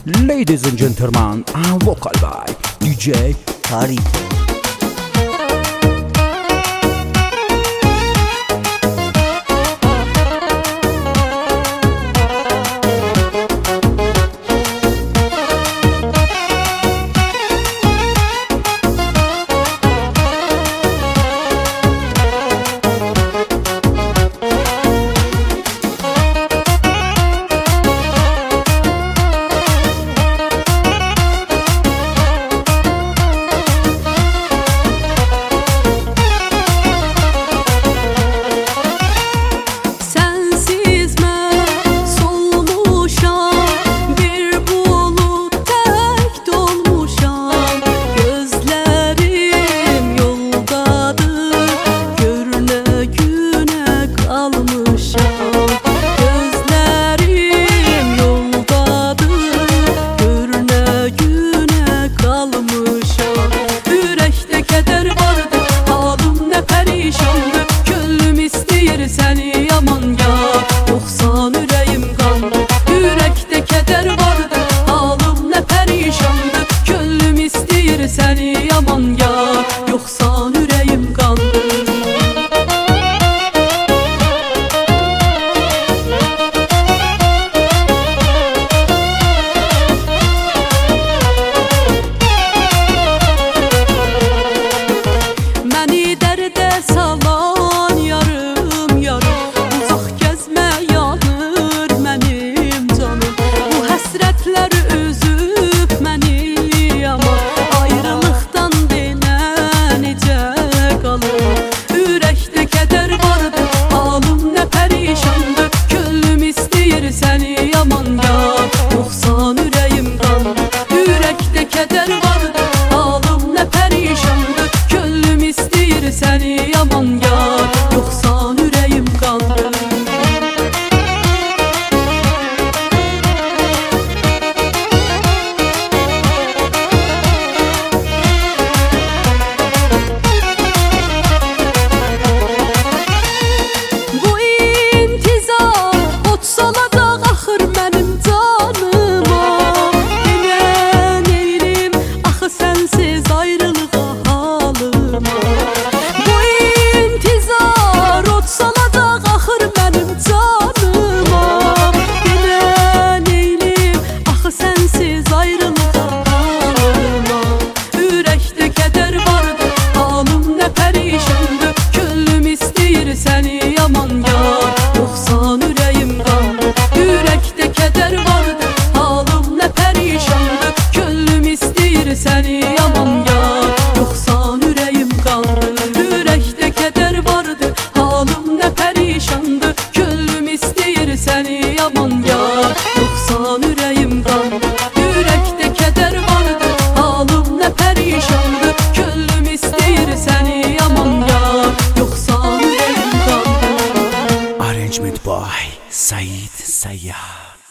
Ladies and gentlemen, vocal by DJ Karim. Səni yaman ya, yoxsa ürəyim qandı. Ürəkdə kədər vardı, halım nə pərişandı. Könlüm istəyir səni yaman ya, yoxsa ürəyim qandı. Məni dərdə salan yarım uzaq gəzmə yanır mənim canım. Bu həsrətlər üzüb məni yaman, ayrılıqdan denə necə qalır. Ürəkdə kədər vardı, halım nə pərişandı. Könlüm istəyir səni yaman ya, yoxsa ürəyim qandı. Ürəkdə kədər vardı, halım nə pərişandı. Könlüm istəyir səni yaman ya, yoxsa ürəyim qandı. Səni yaman ya, yoxsa ürəyim qandı. Ürəkdə kədər vardı, halım nə pərişandı. Könlüm istəyir səni yaman ya, yoxsa ürəyim qandı. Ürəkdə kədər vardı, halım nə pərişandı. Könlüm istəyir səni yaman ya, yoxsa ürəyim qandı. Ürəkdə kədər vardı, halım nə pərişandı. Könlüm istəyir səni yaman ya, yoxsa Arrangement by Said Sayyar.